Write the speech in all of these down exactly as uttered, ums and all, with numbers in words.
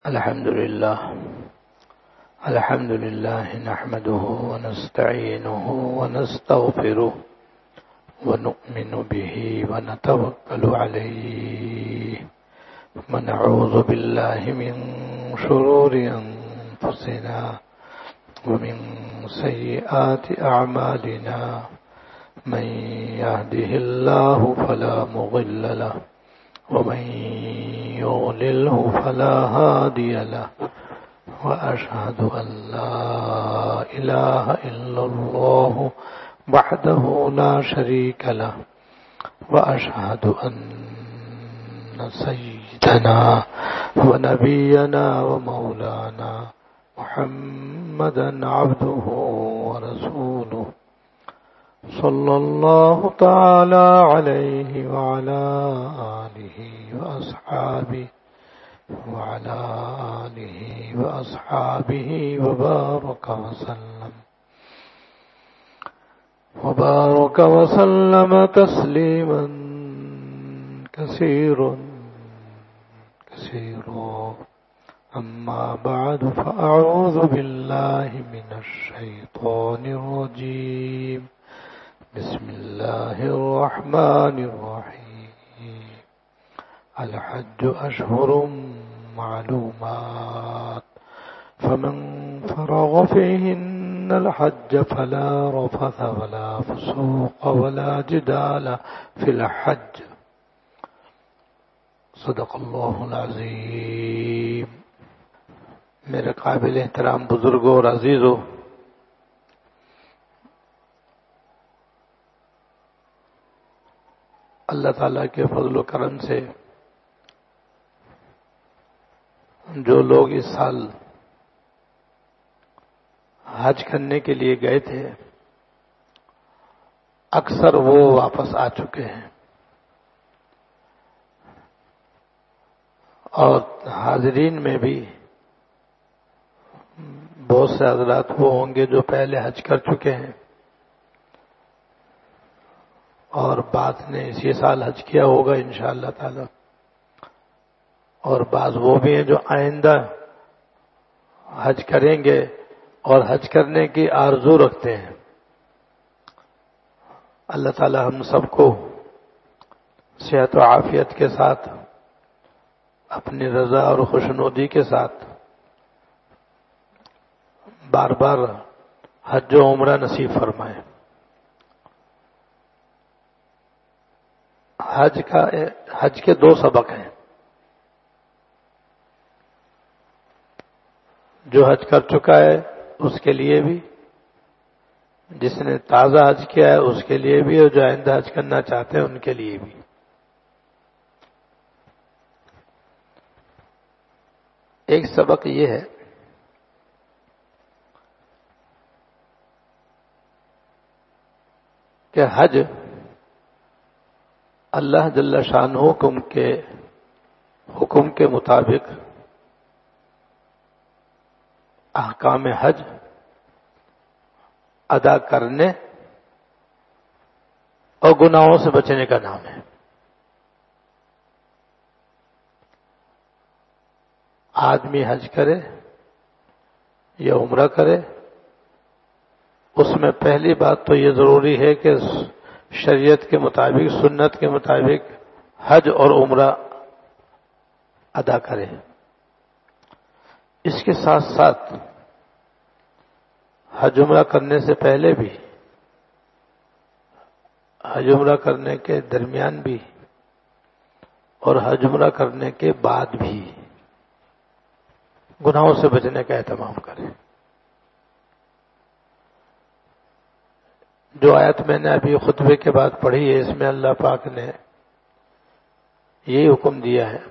الحمد لله الحمد لله نحمده ونستعينه ونستغفره ونؤمن به ونتوكل عليه ونعوذ بالله من شرور أنفسنا ومن سيئات أعمالنا من يهده الله فلا مضل له ومن يضلله فلا هادي له وأشهد أن لا إله إلا الله وحده لا شريك له وأشهد أن سيدنا ونبينا ومولانا محمدا عبده ورسوله صلى الله تعالى عليه وعلى آله وأصحابه وعلى آله وأصحابه وبارك وسلم وبارك وسلم تسليما كثيرا كثيرا أما بعد فأعوذ بالله من الشيطان الرجيم بسم الله الرحمن الرحيم الحج أشهر معلومات فمن فرغ فيهن الحج فلا رفث ولا فسوق ولا جدال في الحج صدق اللہ العظیم۔ میرے قابل احترام بزرگوں اور عزیزوں، اللہ تعالیٰ کے فضل و کرم سے جو لوگ اس سال حج کرنے کے لیے گئے تھے اکثر وہ واپس آ چکے ہیں، اور حاضرین میں بھی بہت سے حضرات وہ ہوں گے جو پہلے حج کر چکے ہیں اور بعض نے اسی سال حج کیا ہوگا انشاءاللہ تعالی، اور بعض وہ بھی ہیں جو آئندہ حج کریں گے اور حج کرنے کی آرزو رکھتے ہیں۔ اللہ تعالی ہم سب کو صحت و عافیت کے ساتھ اپنی رضا اور خوشنودی کے ساتھ بار بار حج و عمرہ نصیب فرمائے۔ حج کا حج کے دو سبق ہیں، جو حج کر چکا ہے اس کے لیے بھی، جس نے تازہ حج کیا ہے اس کے لیے بھی، اور جو آئندہ حج کرنا چاہتے ہیں ان کے لیے بھی۔ ایک سبق یہ ہے کہ حج اللہ جل شانہ حکم کے حکم کے مطابق احکام حج ادا کرنے اور گناہوں سے بچنے کا نام ہے۔ آدمی حج کرے یا عمرہ کرے، اس میں پہلی بات تو یہ ضروری ہے کہ شریعت کے مطابق، سنت کے مطابق حج اور عمرہ ادا کرے۔ اس کے ساتھ ساتھ حج عمرہ کرنے سے پہلے بھی، حج عمرہ کرنے کے درمیان بھی، اور حج عمرہ کرنے کے بعد بھی گناہوں سے بچنے کا اہتمام کرے۔ جو آیت میں نے ابھی خطبے کے بعد پڑھی ہے، اس میں اللہ پاک نے یہی حکم دیا ہے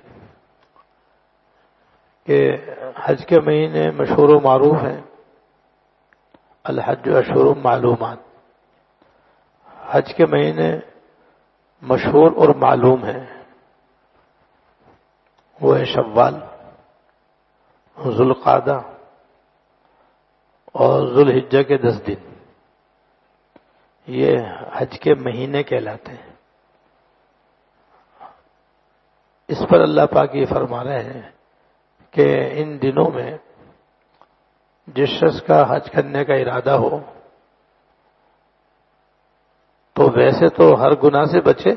کہ حج کے مہینے مشہور و معروف ہیں، الحج اشہر معلومات۔ حج کے مہینے مشہور اور معلوم ہیں، وہ ہے شوال، ذوالقعدہ اور ذوالحجہ کے دس دن، یہ حج کے مہینے کہلاتے ہیں۔ اس پر اللہ پاک یہ فرما رہے ہیں کہ ان دنوں میں جس شخص کا حج کرنے کا ارادہ ہو تو ویسے تو ہر گناہ سے بچے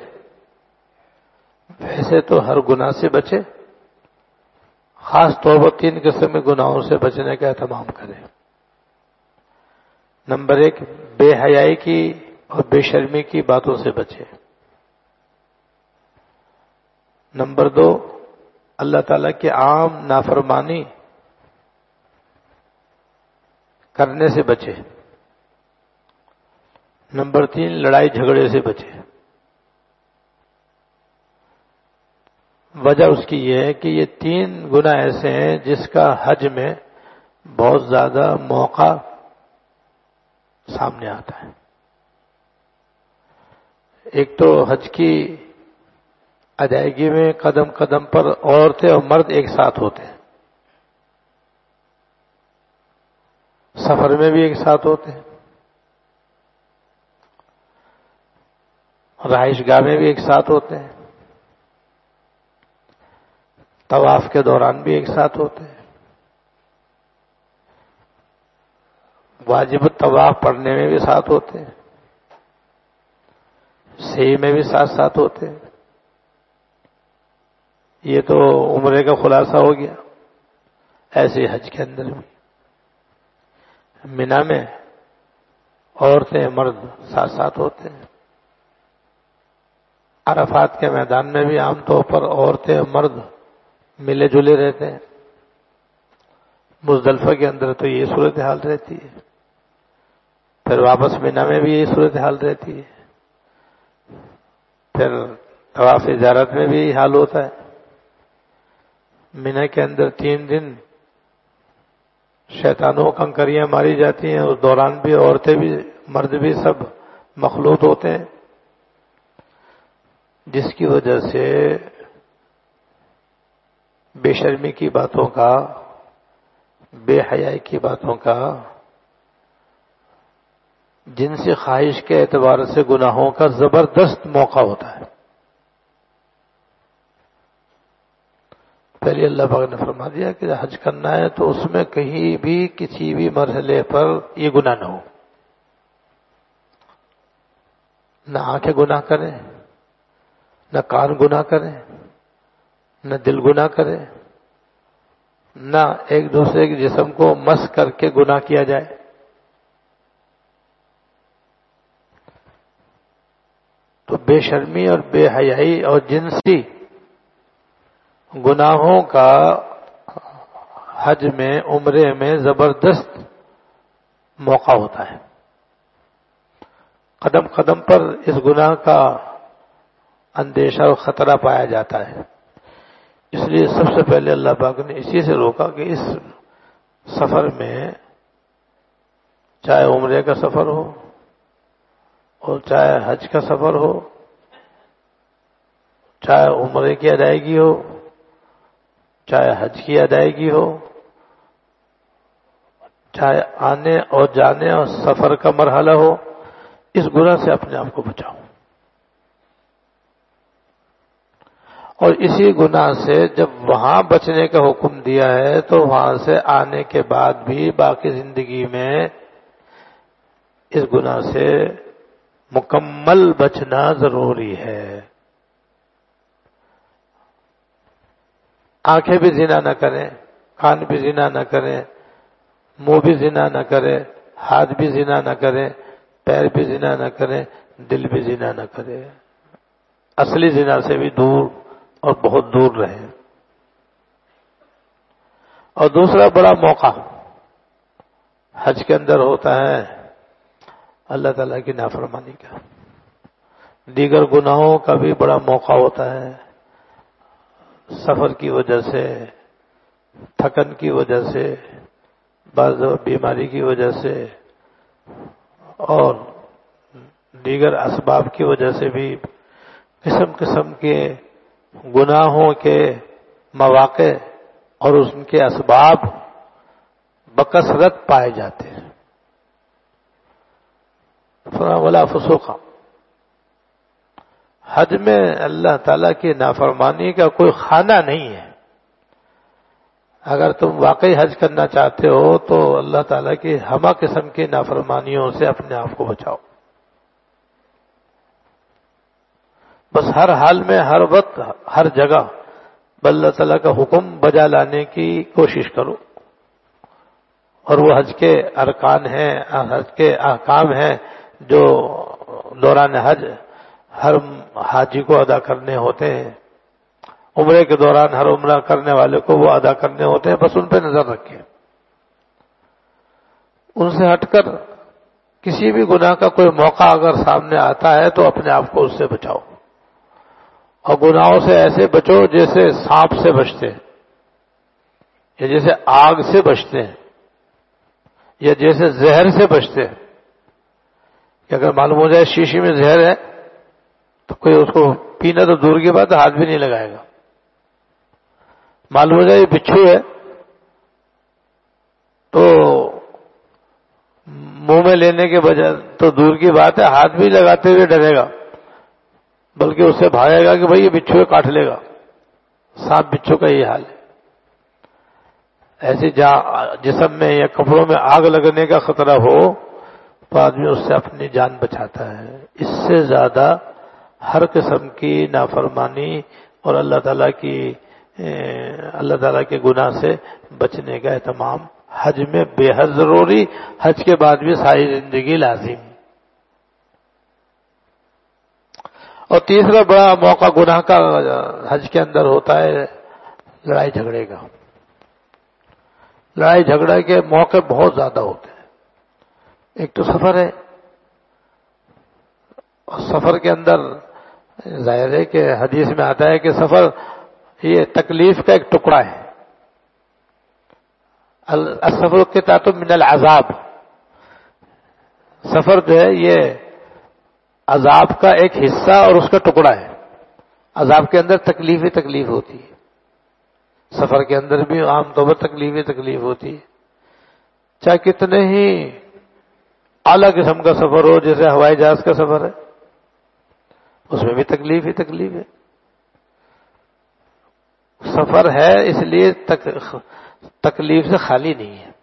ویسے تو ہر گناہ سے بچے خاص طور پر تین قسم کے گناہوں سے بچنے کا اہتمام کرے. نمبر ایک، بے حیائی کی اور بے شرمی کی باتوں سے بچے. نمبر دو، اللہ تعالیٰ کی عام نافرمانی کرنے سے بچے. نمبر تین، لڑائی جھگڑے سے بچے. وجہ اس کی یہ ہے کہ یہ تین گناہ ایسے ہیں جس کا حج میں بہت زیادہ موقع سامنے آتا ہے. ایک تو حج کی ادائیگی میں قدم قدم پر عورتیں اور مرد ایک ساتھ ہوتے ہیں، سفر میں بھی ایک ساتھ ہوتے ہیں، رہائش گاہ میں بھی ایک ساتھ ہوتے ہیں، طواف کے دوران بھی ایک ساتھ ہوتے ہیں، واجب الطواف پڑھنے میں بھی ساتھ ہوتے ہیں، سعی میں بھی ساتھ ساتھ ہوتے ہیں. یہ تو عمرے کا خلاصہ ہو گیا. ایسے حج کے اندر بھی مینا میں عورتیں مرد ساتھ ساتھ ہوتے ہیں. عرفات کے میدان میں بھی عام طور پر عورتیں مرد ملے جلے رہتے ہیں. مزدلفہ کے اندر تو یہ صورتحال رہتی ہے. پھر واپس مینا میں بھی یہی صورتحال رہتی ہے. پھر طواف زیارت میں بھی یہی حال ہوتا ہے. مینا کے اندر تین دن شیطانوں کنکریاں ماری جاتی ہیں. اس دوران بھی عورتیں بھی مرد بھی سب مخلوط ہوتے ہیں، جس کی وجہ سے بے شرمی کی باتوں کا، بے حیائی کی باتوں کا، جنسی خواہش کے اعتبار سے گناہوں کا زبردست موقع ہوتا ہے. پہلے اللہ پاک نے فرما دیا کہ حج کرنا ہے تو اس میں کہیں بھی کسی بھی مرحلے پر یہ گناہ نہ ہو. نہ آنکھیں گناہ کریں، نہ کان گناہ کریں، نہ دل گناہ کرے، نہ ایک دوسرے کے جسم کو مس کر کے گناہ کیا جائے. تو بے شرمی اور بے حیائی اور جنسی گناہوں کا حج میں، عمرے میں زبردست موقع ہوتا ہے. قدم قدم پر اس گناہ کا اندیشہ اور خطرہ پایا جاتا ہے. اس لیے سب سے پہلے اللہ پاک نے اسی سے روکا کہ اس سفر میں، چاہے عمرے کا سفر ہو اور چاہے حج کا سفر ہو، چاہے عمرے کی ادائیگی ہو، چاہے حج کی ادائیگی ہو، چاہے آنے اور جانے اور سفر کا مرحلہ ہو، اس گناہ سے اپنے آپ کو بچاؤ. اور اسی گناہ سے جب وہاں بچنے کا حکم دیا ہے تو وہاں سے آنے کے بعد بھی باقی زندگی میں اس گناہ سے مکمل بچنا ضروری ہے. آنکھیں بھی زنا نہ کریں، کان بھی زنا نہ کریں، منہ بھی زنا نہ کرے، ہاتھ بھی زنا نہ کرے، پیر بھی زنا نہ کرے، دل بھی زنا نہ کرے. اصلی زنا سے بھی دور اور بہت دور رہے. اور دوسرا بڑا موقع حج کے اندر ہوتا ہے اللہ تعالیٰ کی نافرمانی کا. دیگر گناہوں کا بھی بڑا موقع ہوتا ہے. سفر کی وجہ سے، تھکن کی وجہ سے، بعض بیماری کی وجہ سے اور دیگر اسباب کی وجہ سے بھی قسم قسم کے گناہوں کے مواقع اور ان کے اسباب بکثرت پائے جاتے ہیں. ولا فسوق، حج میں اللہ تعالیٰ کی نافرمانی کا کوئی خانہ نہیں ہے. اگر تم واقعی حج کرنا چاہتے ہو تو اللہ تعالیٰ کی ہمہ قسم کی نافرمانیوں سے اپنے آپ کو بچاؤ. بس ہر حال میں، ہر وقت، ہر جگہ اللہ تعالیٰ کا حکم بجا لانے کی کوشش کرو. اور وہ حج کے ارکان ہیں، حج کے احکام ہیں جو دوران حج ہر حاجی کو ادا کرنے ہوتے ہیں. عمرے کے دوران ہر عمرہ کرنے والے کو وہ ادا کرنے ہوتے ہیں، بس ان پہ نظر رکھیں. ان سے ہٹ کر کسی بھی گناہ کا کوئی موقع اگر سامنے آتا ہے تو اپنے آپ کو اس سے بچاؤ. اور گناہوں سے ایسے بچو جیسے سانپ سے بچتے ہیں، یا جیسے آگ سے بچتے ہیں، یا جیسے زہر سے بچتے ہیں. کہ اگر معلوم ہو جائے شیشی میں زہر ہے تو کوئی اس کو پینا تو دور کی بات ہے، ہاتھ بھی نہیں لگائے گا. معلوم ہو جائے یہ بچھو ہے تو منہ میں لینے کے بجائے تو دور کی بات ہے، ہاتھ بھی لگاتے ہوئے ڈرے گا، بلکہ اس سے بھاگے گا کہ بھائی یہ بچھو کاٹ لے گا. سانپ بچھو کا یہ حال ہے. ایسی جہاں جسم میں یا کپڑوں میں آگ لگنے کا خطرہ ہو تو آدمی اس سے اپنی جان بچاتا ہے. اس سے زیادہ ہر قسم کی نافرمانی اور اللہ تعالیٰ کی اللہ تعالیٰ کے گناہ سے بچنے کا اہتمام حج میں بے حد ضروری، حج کے بعد بھی ساری زندگی لازم. اور تیسرا بڑا موقع گناہ کا حج کے اندر ہوتا ہے لڑائی جھگڑے کا. لڑائی جھگڑے کے موقع بہت زیادہ ہوتے ہیں. ایک تو سفر ہے، اور سفر کے اندر ظاہر ہے کہ حدیث میں آتا ہے کہ سفر یہ تکلیف کا ایک ٹکڑا ہے. السفر قطعۃ من العذاب، سفر جو ہے یہ عذاب کا ایک حصہ اور اس کا ٹکڑا ہے. عذاب کے اندر تکلیف ہی تکلیف ہوتی ہے، سفر کے اندر بھی عام طور پر تکلیف ہی تکلیف ہوتی ہے. چاہے کتنے ہی اعلیٰ قسم کا سفر ہو، جیسے ہوائی جہاز کا سفر ہے، اس میں بھی تکلیف ہی تکلیف ہے. سفر ہے اس لیے تک تکلیف سے خالی نہیں ہے.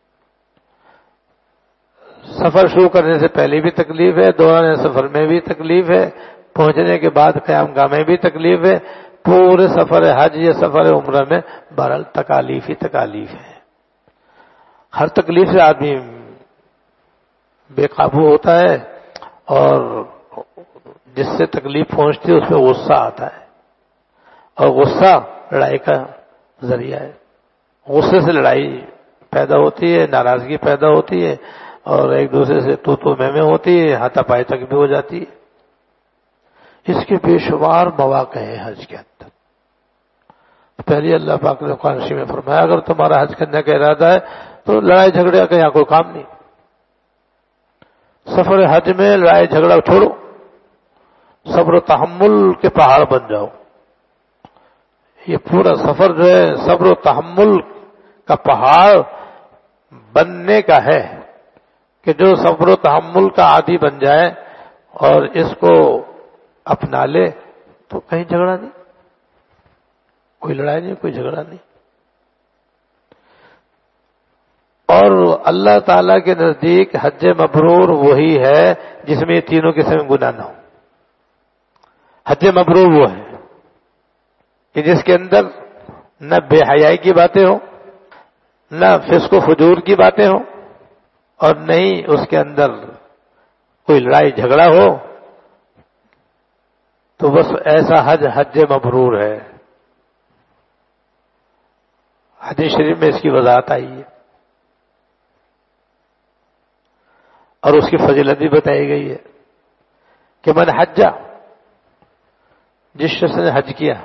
سفر شروع کرنے سے پہلے بھی تکلیف ہے، دوران سفر میں بھی تکلیف ہے، پہنچنے کے بعد قیام گاہ میں بھی تکلیف ہے. پورے سفر حج یا سفر عمرہ میں بہرحال تکالیف ہی تکالیف ہے. ہر تکلیف سے آدمی بے قابو ہوتا ہے، اور جس سے تکلیف پہنچتی ہے اس میں غصہ آتا ہے، اور غصہ لڑائی کا ذریعہ ہے. غصے سے لڑائی پیدا ہوتی ہے، ناراضگی پیدا ہوتی ہے، اور ایک دوسرے سے تو تو میں میں ہوتی ہے، ہاتھا پائی تک بھی ہو جاتی ہے. اس کے بے شمار مواقع ہیں حج کے اندر. پہلے اللہ پاک نے قرآن میں فرمایا اگر تمہارا حج کرنے کا ارادہ ہے تو لڑائی جھگڑے کا یہاں کوئی کام نہیں. سفر حج میں لڑائی جھگڑا چھوڑو، صبر و تحمل کے پہاڑ بن جاؤ. یہ پورا سفر جو ہے صبر و تحمل کا پہاڑ بننے کا ہے کہ جو صبر و تحمل کا عادی بن جائے اور اس کو اپنا لے تو کہیں جھگڑا نہیں، کوئی لڑائی نہیں، کوئی جھگڑا نہیں. اور اللہ تعالی کے نزدیک حج مبرور وہی ہے جس میں یہ تینوں قسم گناہ نہ ہو. حج مبرور وہ ہے کہ جس کے اندر نہ بے حیائی کی باتیں ہوں، نہ فسق و فجور کی باتیں ہوں، اور نہ ہی اس کے اندر کوئی لڑائی جھگڑا ہو. تو بس ایسا حج حج مبرور ہے. حدیث شریف میں اس کی وضاحت آئی ہے اور اس کی فضیلت بھی بتائی گئی ہے کہ من حج، جس شخص نے حج کیا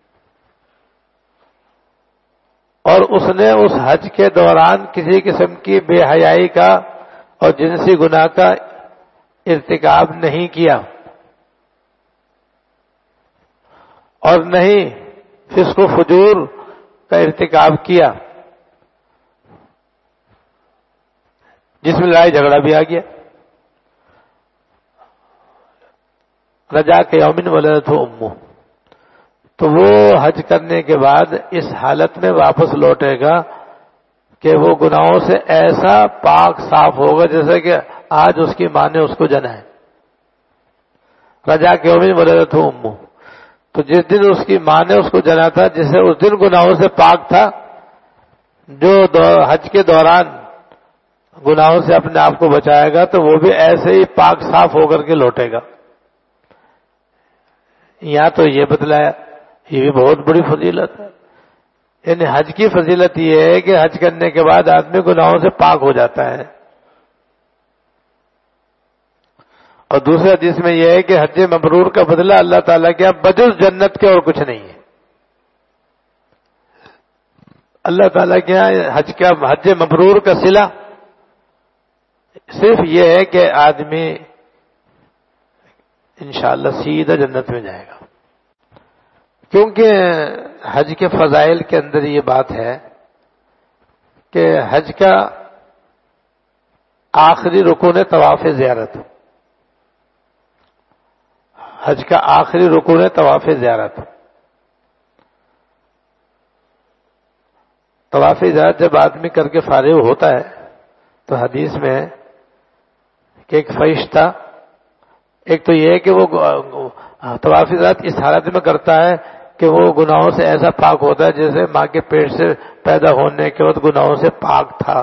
اور اس نے اس حج کے دوران کسی قسم کی بے حیائی کا اور جنسی گناہ کا ارتکاب نہیں کیا اور نہیں فسق و فجور کا ارتکاب کیا، جس میں لڑائی جھگڑا بھی آ گیا. رجا کے یومن ولدتہ امہ، تو وہ حج کرنے کے بعد اس حالت میں واپس لوٹے گا کہ وہ گناہوں سے ایسا پاک صاف ہوگا جیسے کہ آج اس کی ماں نے اس کو جنا ہے. رجا کے یوم ولدتہ امہ، تو جس دن اس کی ماں نے اس کو جنا تھا، جسے اس دن گناہوں سے پاک تھا، جو حج کے دوران گناہوں سے اپنے آپ کو بچائے گا تو وہ بھی ایسے ہی پاک صاف ہو کر کے لوٹے گا. یہاں تو یہ بتلایا، یہ بھی بہت بڑی فضیلت ہے. یعنی حج کی فضیلت یہ ہے کہ حج کرنے کے بعد آدمی گناہوں سے پاک ہو جاتا ہے. اور دوسرے حدیث میں یہ ہے کہ حج مبرور کا بدلہ اللہ تعالیٰ کے یہاں بجز جنت کے اور کچھ نہیں ہے. اللہ تعالیٰ کے یہاں حج کا حج مبرور کا صلہ صرف یہ ہے کہ آدمی انشاءاللہ سیدھا جنت میں جائے گا. کیونکہ حج کے فضائل کے اندر یہ بات ہے کہ حج کا آخری رکن ہے طواف زیارت. حج کا آخری رکن ہے طواف زیارت. طواف زیارت جب آدمی کر کے فارغ ہوتا ہے تو حدیث میں ہے کہ ایک فرشتہ، ایک تو یہ ہے کہ وہ طواف زیارت اس حالت میں کرتا ہے کہ وہ گناہوں سے ایسا پاک ہوتا ہے جیسے ماں کے پیٹ سے پیدا ہونے کے وقت گناہوں سے پاک تھا.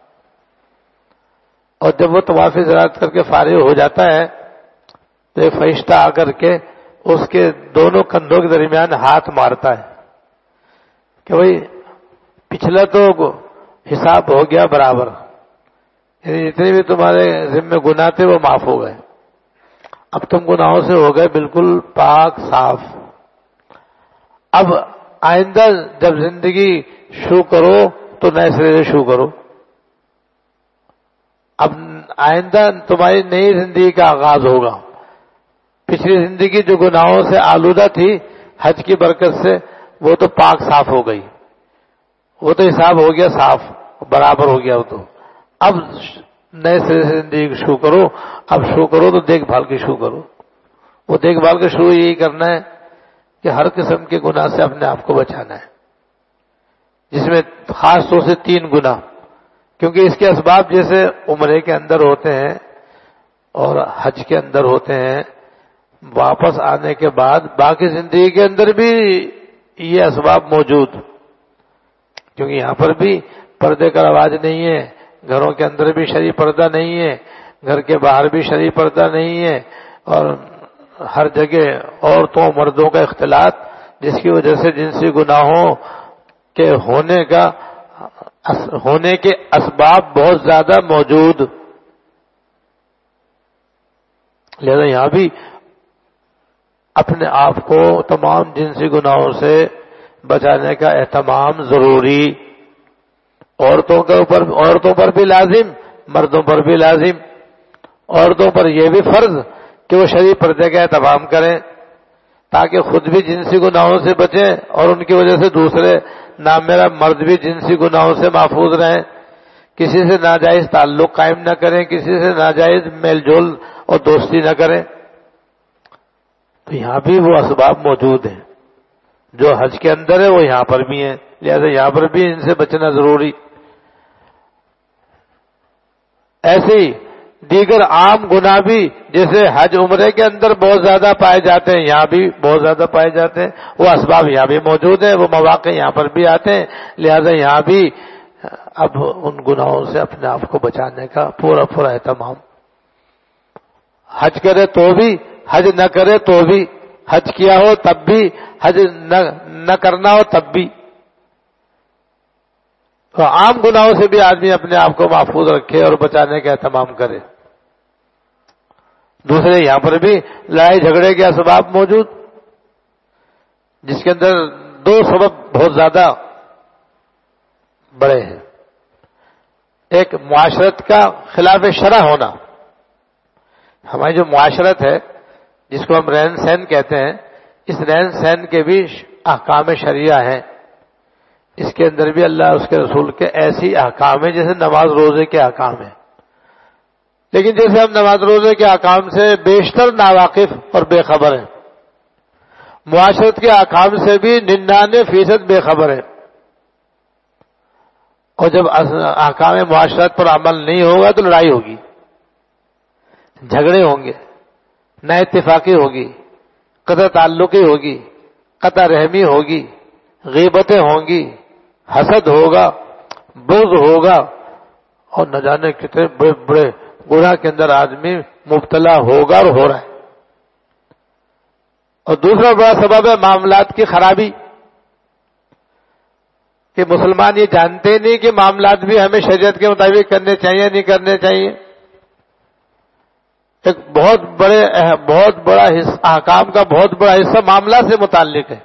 اور جب وہ طواف زیارت کر کے فارغ ہو جاتا ہے تو ایک فرشتہ آ کر کے اس کے دونوں کندھوں کے درمیان ہاتھ مارتا ہے کہ بھائی پچھلا تو حساب ہو گیا برابر، یعنی جتنے بھی تمہارے ذمہ گناہ تھے وہ معاف ہو گئے، اب تم گناہوں سے ہو گئے بالکل پاک صاف. اب آئندہ جب زندگی شروع کرو تو نئے سرے سے شروع کرو. اب آئندہ تمہاری نئی زندگی کا آغاز ہوگا. پچھلی زندگی جو گناہوں سے آلودہ تھی حج کی برکت سے وہ تو پاک صاف ہو گئی، وہ تو حساب ہو گیا صاف برابر ہو گیا. وہ تو اب نئے سرے سے زندگی شروع کرو. اب شروع کرو تو دیکھ بھال کے شروع کرو. وہ دیکھ بھال کے شروع یہی کرنا ہے کہ ہر قسم کے گناہ سے اپنے آپ کو بچانا ہے، جس میں خاص طور سے تین گناہ، کیونکہ اس کے اسباب جیسے عمرے کے اندر ہوتے ہیں اور حج کے اندر ہوتے ہیں، واپس آنے کے بعد باقی زندگی کے اندر بھی یہ اسباب موجود، کیونکہ یہاں پر بھی پردے کا رواج نہیں ہے، گھروں کے اندر بھی شرعی پردہ نہیں ہے، گھر کے باہر بھی شرعی پردہ نہیں ہے، اور ہر جگہ عورتوں مردوں کا اختلاط، جس کی وجہ سے جنسی گناہوں کے ہونے کا ہونے کے اسباب بہت زیادہ موجود. لہذا یہاں بھی اپنے آپ کو تمام جنسی گناہوں سے بچانے کا اہتمام ضروری. عورتوں کے اوپر عورتوں پر بھی لازم، مردوں پر بھی لازم. عورتوں پر یہ بھی فرض کہ وہ شرعی پردے کا اہتمام کریں تاکہ خود بھی جنسی گناہوں سے بچیں اور ان کی وجہ سے دوسرے نام میرا مرد بھی جنسی گناہوں سے محفوظ رہیں. کسی سے ناجائز تعلق قائم نہ کریں، کسی سے ناجائز میل جول اور دوستی نہ کریں. تو یہاں بھی وہ اسباب موجود ہیں جو حج کے اندر ہے، وہ یہاں پر بھی ہیں. لہذا یہاں پر بھی ان سے بچنا ضروری. ایسے ہی دیگر عام گناہ بھی جیسے حج عمرے کے اندر بہت زیادہ پائے جاتے ہیں، یہاں بھی بہت زیادہ پائے جاتے ہیں. وہ اسباب یہاں بھی موجود ہیں، وہ مواقع یہاں پر بھی آتے ہیں. لہذا یہاں بھی اب ان گناہوں سے اپنے آپ کو بچانے کا پورا پورا اہتمام. حج کرے تو بھی، حج نہ کرے تو بھی، حج کیا ہو تب بھی، حج نہ کرنا ہو تب بھی. تو عام گناہوں سے بھی آدمی اپنے آپ کو محفوظ رکھے اور بچانے کا اہتمام کرے. دوسرے یہاں پر بھی لڑائی جھگڑے کے اسباب موجود، جس کے اندر دو سبب بہت زیادہ بڑے ہیں. ایک معاشرت کا خلاف شرع ہونا. ہماری جو معاشرت ہے جس کو ہم رہن سہن کہتے ہیں، اس رہن سہن کے بھی احکام شریعہ ہیں. اس کے اندر بھی اللہ اس کے رسول کے ایسی احکام ہیں جیسے نماز روزے کے احکام ہیں. لیکن جیسے ہم نماز روزے کے احکام سے بیشتر ناواقف اور بے خبر ہیں، معاشرت کے احکام سے بھی ننانوے فیصد بے خبر ہے، اور جب احکام معاشرت پر عمل نہیں ہوگا تو لڑائی ہوگی، جھگڑے ہوں گے، نا اتفاقی ہوگی، قطع تعلقی ہوگی، قطع رحمی ہوگی، غیبتیں ہوں گی، حسد ہوگا، بغض ہوگا، اور نہ جانے کتنے بڑے بڑے گناہ کے اندر آدمی مبتلا ہوگا اور ہو رہا ہے۔ اور دوسرا بڑا سبب ہے معاملات کی خرابی، کہ مسلمان یہ جانتے نہیں کہ معاملات بھی ہمیں شریعت کے مطابق کرنے چاہیے نہیں کرنے چاہیے۔ ایک بہت بڑے بہت بڑا حصہ احکام کا بہت بڑا حصہ معاملات سے متعلق ہے،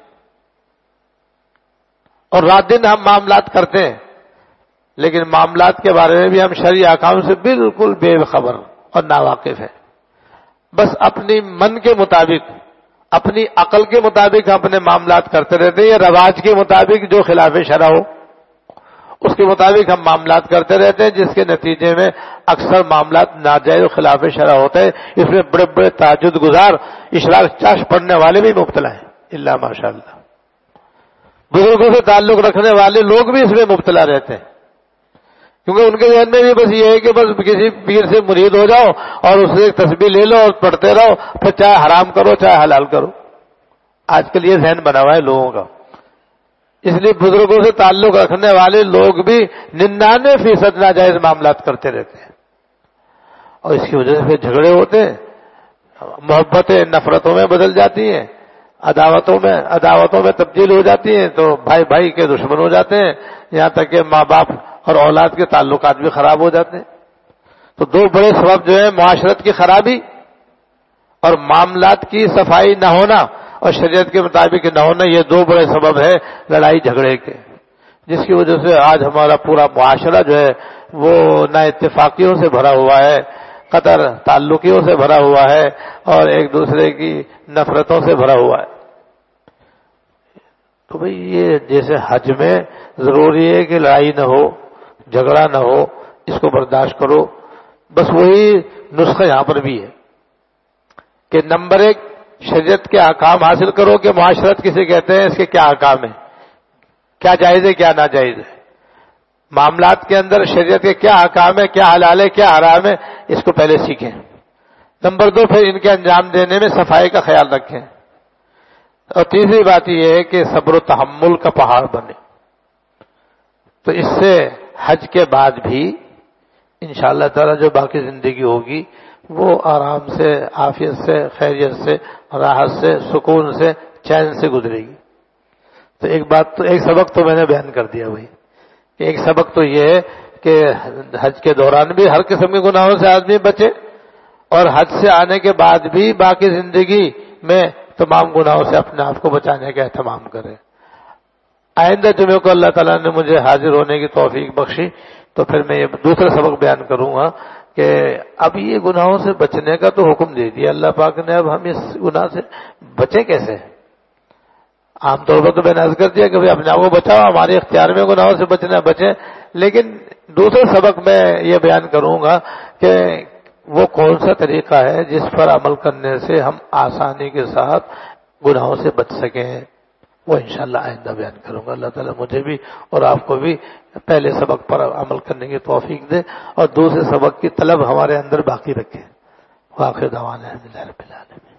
اور رات دن ہم معاملات کرتے ہیں، لیکن معاملات کے بارے میں بھی ہم شرعی احکام سے بالکل بے خبر اور ناواقف ہیں۔ بس اپنی من کے مطابق، اپنی عقل کے مطابق اپنے معاملات کرتے رہتے ہیں، یا رواج کے مطابق جو خلاف شرع ہو اس کے مطابق ہم معاملات کرتے رہتے ہیں، جس کے نتیجے میں اکثر معاملات ناجائز و خلاف شرع ہوتے ہیں۔ اس میں بڑے بڑے تہجد گزار، اشراق چاش پڑھنے والے بھی مبتلا ہیں، الا ماشاء اللہ۔ بزرگوں سے تعلق رکھنے والے لوگ بھی اس میں مبتلا رہتے ہیں، کیونکہ ان کے ذہن میں بھی بس یہ ہے کہ بس کسی پیر سے مرید ہو جاؤ اور اس سے تسبیح لے لو اور پڑھتے رہو، پھر چاہے حرام کرو چاہے حلال کرو۔ آج کل یہ ذہن بنا ہوا ہے لوگوں کا۔ اس لیے بزرگوں سے تعلق رکھنے والے لوگ بھی ننانوے فیصد ناجائز معاملات کرتے رہتے ہیں، اور اس کی وجہ سے پھر جھگڑے ہوتے ہیں، محبتیں نفرتوں میں بدل جاتی ہیں، عداوتوں میں عداوتوں میں تبدیل ہو جاتی ہیں، تو بھائی بھائی کے دشمن ہو جاتے ہیں، یہاں تک کہ ماں باپ اور اولاد کے تعلقات بھی خراب ہو جاتے ہیں۔ تو دو بڑے سبب جو ہیں معاشرت کی خرابی اور معاملات کی صفائی نہ ہونا اور شریعت کے مطابق نہ ہونا، یہ دو بڑے سبب ہے لڑائی جھگڑے کے، جس کی وجہ سے آج ہمارا پورا معاشرہ جو ہے وہ نا اتفاقیوں سے بھرا ہوا ہے، قطع تعلقیوں سے بھرا ہوا ہے، اور ایک دوسرے کی نفرتوں سے بھرا ہوا ہے۔ تو بھئی یہ جیسے حج میں ضروری ہے کہ لڑائی نہ ہو، جھگڑا نہ ہو، اس کو برداشت کرو، بس وہی نسخہ یہاں پر بھی ہے کہ نمبر ایک شریعت کے احکام حاصل کرو کہ معاشرت کسے کہتے ہیں، اس کے کیا احکام ہیں، کیا جائز ہے کیا ناجائز ہے، معاملات کے اندر شریعت کے کیا احکام ہے، کیا حلال ہے کیا حرام ہے، اس کو پہلے سیکھیں۔ نمبر دو، پھر ان کے انجام دینے میں صفائی کا خیال رکھیں، اور تیسری بات یہ ہے کہ صبر و تحمل کا پہاڑ بنے۔ تو اس سے حج کے بعد بھی انشاءاللہ تعالی جو باقی زندگی ہوگی وہ آرام سے، عافیت سے، خیریت سے، راحت سے، سکون سے، چین سے گزرے گی۔ تو ایک بات تو ایک سبق تو میں نے بیان کر دیا بھائی، ایک سبق تو یہ ہے کہ حج کے دوران بھی ہر قسم کے گناہوں سے آدمی بچے، اور حج سے آنے کے بعد بھی باقی زندگی میں تمام گناہوں سے اپنے آپ کو بچانے کا اہتمام کرے۔ آئندہ جمعے کو اللہ تعالیٰ نے مجھے حاضر ہونے کی توفیق بخشی تو پھر میں یہ دوسرا سبق بیان کروں گا کہ اب یہ گناہوں سے بچنے کا تو حکم دے دیا اللہ پاک نے، اب ہم اس گناہ سے بچیں کیسے؟ عام طور پر تو میں نے عرض کر دیا کہ بھئی اپنے آپ کو بچاؤ، ہمارے اختیار میں گناہوں سے بچنا بچیں، لیکن دوسرا سبق میں یہ بیان کروں گا کہ وہ کون سا طریقہ ہے جس پر عمل کرنے سے ہم آسانی کے ساتھ گناہوں سے بچ سکیں، وہ انشاءاللہ آئندہ بیان کروں گا۔ اللہ تعالیٰ مجھے بھی اور آپ کو بھی پہلے سبق پر عمل کرنے کی توفیق دے اور دوسرے سبق کی طلب ہمارے اندر باقی رکھے۔ وآخر دعوانا الحمدللہ رب العالمین۔